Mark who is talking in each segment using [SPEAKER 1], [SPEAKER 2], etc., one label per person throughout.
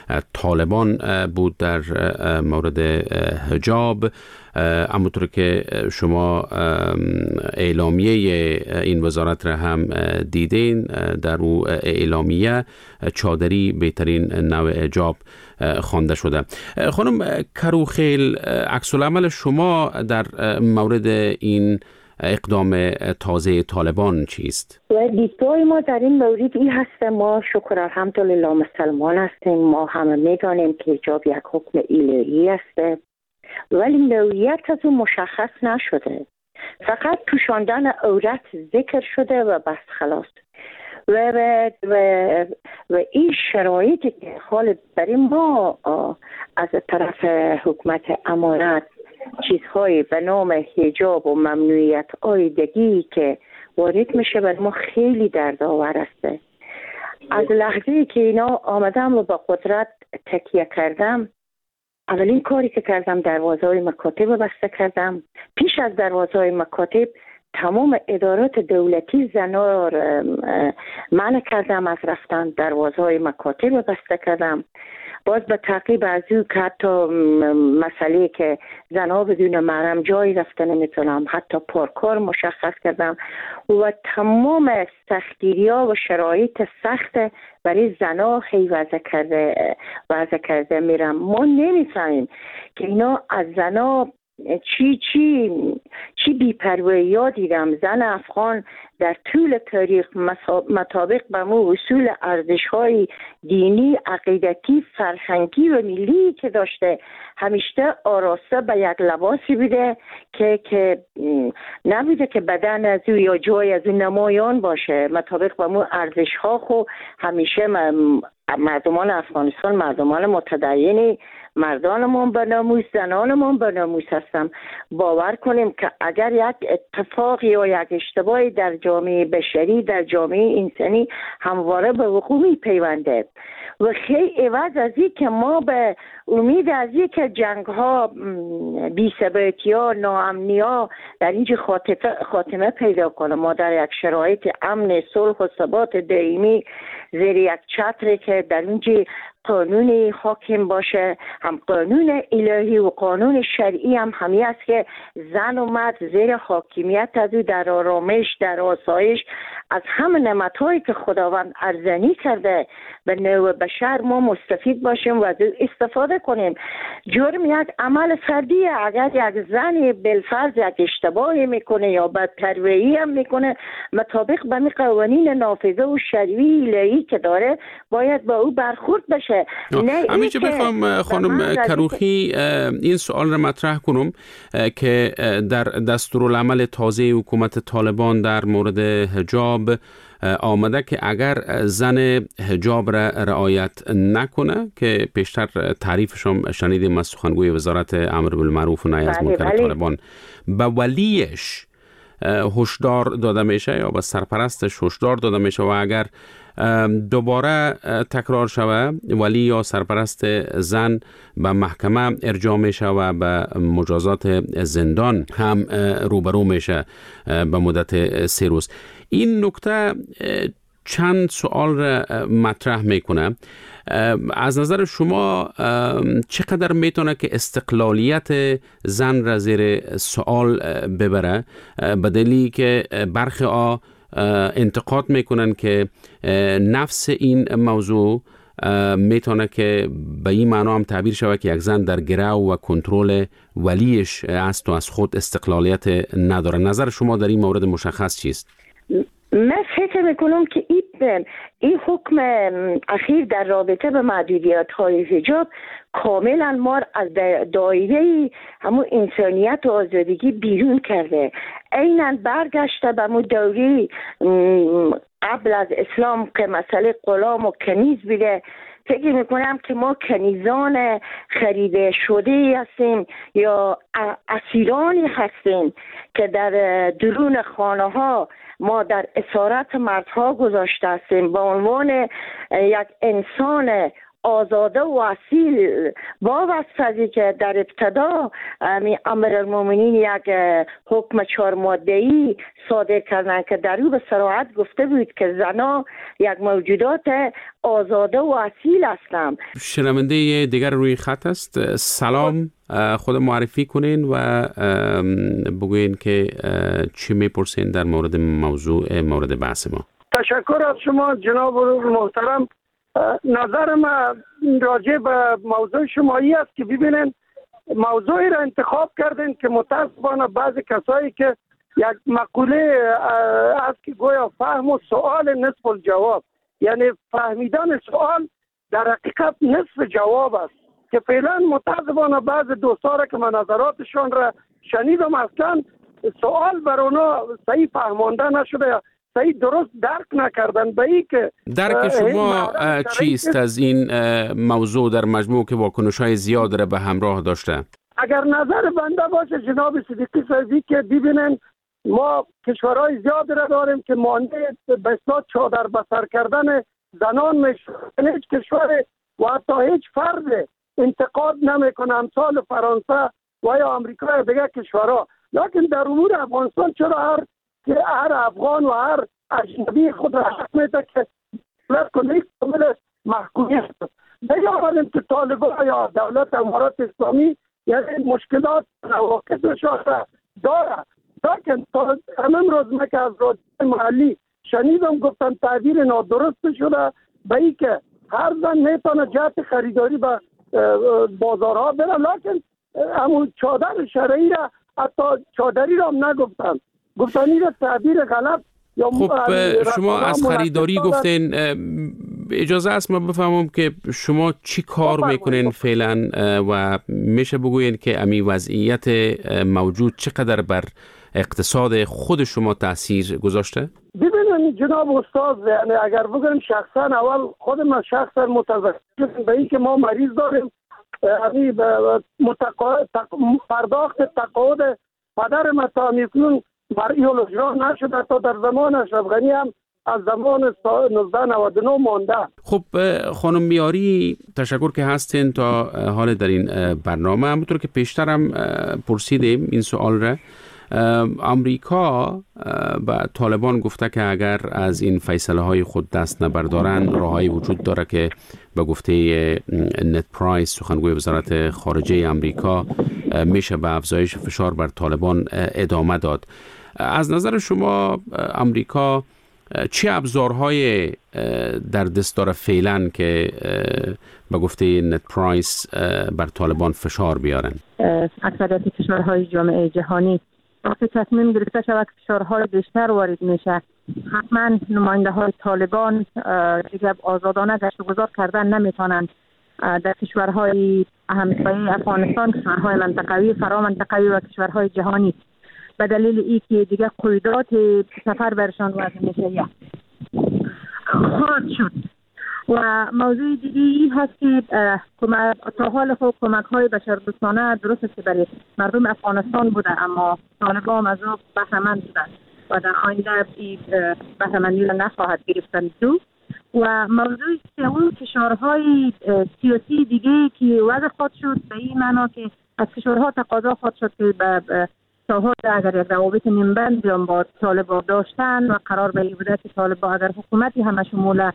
[SPEAKER 1] طالبان بود در مورد حجاب. همونطور که شما اعلامیه این وزارت را هم دیدین، در او اعلامیه چادری بهترین نوع حجاب خوانده شده. خانم کروخیل، عکس العمل شما در مورد این اقدام تازه طالبان چیست؟
[SPEAKER 2] دیدگاه ما در این مورد این هست، ما شکر الحمدلله مسلمان هستیم، ما همه میدانیم که حجاب یک حکم الهی است، ولی نوعیت از اون مشخص نشده، فقط پوشاندن عورت ذکر شده و بس خلاص. و این شرایطی که حال برای ما از طرف حکومت امارت چیزهایی به نام حجاب و ممنوعیت آیدگی که وارد میشه بر ما خیلی دردآور است. از لحظه‌ای که اینا آمدم و با قدرت تکیه کردم، اولین کاری که کردم دروازه‌های مکاتب بسته کردم. پیش از دروازه‌های مکاتب تمام ادارات دولتی زنا را منع کردم از رفتن، دروازه‌های مکاتب بسته کردم. باز به تعقیب از او که حتی مسئله که زنها بدون محرم جایی رفته نمیتونم، حتی پارکار مشخص کردم و تمام سختگیری‌ها و شرایط سخت برای زنها وضع کرده میرم. ما نمی‌فهمیم که اینا از زنها چی بی‌پروایی دیدم. زن افغان در طول تاریخ مطابق به مو اصول ارزش‌های دینی، عقیدتی، فرهنگی و ملی که داشته، همیشه آراسته به یک لباسی بوده که نبوده که بدن از او یا جای از او نمایان باشه. مطابق به مو ارزش‌ها خو همیشه مردمان افغانستان مردمان متدینی، مردانمون به ناموس، زنانمون به ناموس هستم. باور کنیم که اگر یک اتفاق یا یک اشتباهی در جامعه بشری، در جامعه انسانی همواره به وقوع می‌پیونده و خیلی عوض از این که ما به امید از این که جنگ ها، بی‌ثباتی ها، ناامنی ها در اینجا خاتمه پیدا کنه، ما در یک شرایط امن، صلح و ثبات دائمی زیر یک چتری که در اینجا قانون حاکم باشه، هم قانون الهی و قانون شرعی هم همی است که زن و مرد زیر حاکمیت از او در آرامش، در آسایش از همه نعمت‌هایی که خداوند ارزانی کرده به نوع بشر ما مستفید باشیم و از او استفاده کنیم. جرم یک عمل فردیه. اگر یک زن بالفرض یک اشتباهی میکنه یا بدپروایی هم میکنه، مطابق به قوانین نافذه و شرعی الهی که داره باید با او برخورد بشه.
[SPEAKER 1] همینجا بخوام خانم کروخی این سوال را مطرح کنم که در دستورالعمل تازه حکومت طالبان در مورد حجاب آمده که اگر زن حجاب را رعایت نکنه، که پیشتر تعریفش هم شنیدیم از سخنگوی وزارت امر بالمعروف و نهی از منکر طالبان، به ولیش هشدار داده میشه یا به سرپرستش هشدار داده میشه و اگر دوباره تکرار شوه ولی یا سرپرست زن به محکمه ارجاع میشه و به مجازات زندان هم روبرو میشه به مدت 3 روز. این نکته چند سوال را مطرح میکنه. از نظر شما چقدر میتونه که استقلالیت زن را زیر سوال ببره، به دلیلی که برخی انتقاد میکنن که نفس این موضوع میتونه که به این معنا هم تعبیر شود که یک زن در گرو و کنترل ولیش است و از خود استقلالیت نداره. نظر شما در این مورد مشخص چیست؟
[SPEAKER 2] من فکر میکنم که این حکم اخیر در رابطه به محدودیت های حجاب کاملا ما از دایره همون انسانیت و آزادگی بیرون کرده. عیناً برگشته به همون دوره قبل از اسلام که مسئله غلام و کنیز بوده. فکر میکنم که ما کنیزان خریده شده هستیم یا اسیرانی هستیم که در درون خانه ها ما در اسارت مردها گذاشته هستیم به عنوان یک انسان آزاده و اصیل با واسطه که در ابتدا امیرالمومنین یک حکم 4 ماده‌ای صادر کردند که در او به صراحت گفته بود که زنان یک موجودات آزاده و اصیل هستند.
[SPEAKER 1] شنونده دیگر روی خط است. سلام، خود معرفی کنین و بگوین که چی میپرسین در مورد موضوع مورد بحث ما.
[SPEAKER 3] تشکر از شما جناب محترم. نظر ما راجع به موضوع شمایی است که ببینین موضوعی را انتخاب کردین که متاسفانه بعضی کسایی که یک مقوله است که گویا فهم و سوال نصف الجواب، یعنی فهمیدن سوال در حقیقت نصف جواب است، که فعلا متاسفانه بعض دوستان که من نظراتشان را شنیدم اصلا سوال بر اونا صحیح فهمانده نشده، صحیح درست درک نکردن. به این که
[SPEAKER 1] درک شما چیست از این موضوع در مجموع که واکنش‌های زیاد را به همراه داشته؟
[SPEAKER 3] اگر نظر بنده باشه جناب صدیقی صاحبی که ببینن ما کشورهای زیاد را داریم که مانع به اصطلاح چادر بسر کردن زنان میشه. هیچ کشور و حتی هیچ فرد انتقاد نمیکنه امثال فرانسه و یا آمریکا یا دیگر کشورها، لکن در امور افغانستان چرا هر افغان و هر اجنبی خود را حق میده که دولت کنه کامل محکومیت نیاوریم که طالبان یا دولت امارات اسلامی یعنی مشکلات نواقصشان داره. لیکن همین روز من که از رادیو محلی شنیدم گفتن تعبیر نادرست شده به این که هر زن میتونه جهت خریداری به بازارها بره، لیکن همون چادر شرعی را حتی چادری را هم نگفتن، گفتن این تعبیر غلط.
[SPEAKER 1] خب شما از خریداری گفتین، اجازه است ما بفهمم که شما چی کار میکنین فعلا و میشه بگوین که امی وضعیت موجود چقدر بر اقتصاد خود شما تاثیر گذاشته؟
[SPEAKER 3] ببینید جناب استاد، یعنی اگر بگم شخصا اول خود من شخصا متذکر به این که ما مریض داریم، یعنی پرداخت تقاعد پدر من تا میکنون برای اجرا نشده تا در زمان اشرف غنی هم از زمان 1999 مانده.
[SPEAKER 1] خب خانم میاری تشکر که هستین تا حال در این برنامه. همونطور که پیشترم پرسیدیم این سوال را، امریکا به طالبان گفته که اگر از این فیصله های خود دست نبردارن راههایی وجود داره که به گفته نت پرایس سخنگوی وزارت خارجه امریکا میشه به افزایش فشار بر طالبان ادامه داد. از نظر شما امریکا چه ابزارهای در دست داره فعلا که به گفته نت پرایس بر طالبان فشار بیارن؟
[SPEAKER 4] اکثریت کشورهای جامعه جهانی وقتی تصمیم گرفته شود فشارهای بیشتر وارد میشه، حتما نماینده های طالبان دیگه آزادانه گشت و گذار کردن نمیتونن در کشورهای همسایه افغانستان، کشورهای منطقوی، فرامنطقوی و کشورهای جهانی، به دلیل اینکه دیگه قیودات سفر برشان وضع میشه خواهد شد. و موضوع دیگه این هست که تا حال خود کمک های بشردوستانه درست است که برای مردم افغانستان بوده، اما طالبان از او بهره‌مند بودن و در آینده این بهره‌مندی را نخواهد گرفتن. و موضوعی که اون فشارهای سیاسی دیگه که وضع خواهد شد به این معنا که از کشورها تقاضا خواهد شد که به تاها اگر یک روابط نیمبند بیان با طالبان داشتن و قرار به این بوده که طالبان اگر حکومتی همه شمول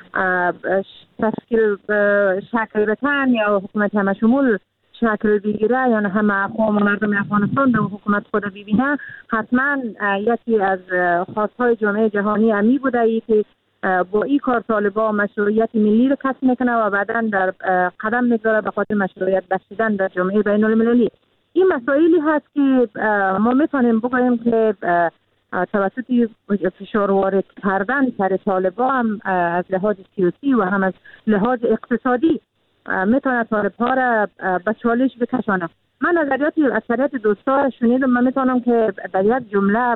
[SPEAKER 4] تشکیل شکل بتن یا حکومت همه شمول شکل بگیره یا همه اقوام و مردم افغانستان به حکومت خود ببینه، حتما یکی از خواستهای جامعه جهانی امی بوده ای که با این کار طالبان مشروعیت ملی رو کسب میکنه و بعدا در قدم میگذاره به خاطر مشروعیت بخشیدن در جامعه بین المللی. این مسائلی هست که ما میتونیم بگوییم که توسط فشار وارد کردن سر طالبان هم از لحاظ سیاسی و هم از لحاظ اقتصادی میتونه طالبان را به چالش بکشانه. من نظریات اکثریت دوستا شنیدم، من میتونم که در یک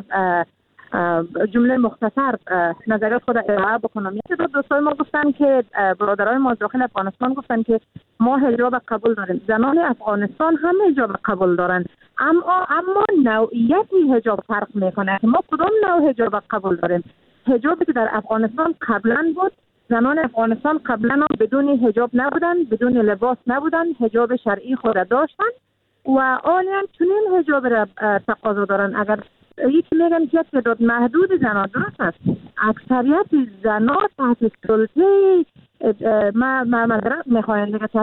[SPEAKER 4] جمله مختصر نظریات خود ارائه بکنم. یکی دو دوستای ما گفتن که برادرای ما داخل افغانستان گفتن که ما حجاب قبول داریم، زنان افغانستان هم حجاب قبول دارن، اما نوعیت حجاب فرق میکنه. ما کدام نوع حجاب قبول داریم؟ حجابی که در افغانستان قبلا بود زنان افغانستان قبلا بدون حجاب نبودن، بدون لباس نبودن، حجاب شرعی خود داشتن و حالا چنین حجاب را تقاضا دارن. اگر یکی میگن که تعداد محدود زنان، درست است، اکثریت زنان تحت سلطه ما میخواین دیگه